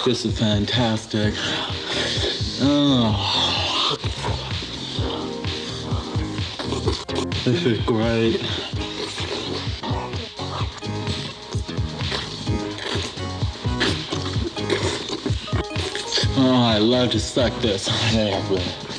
This is fantastic. Oh. This is great. Oh, I love to suck this. There,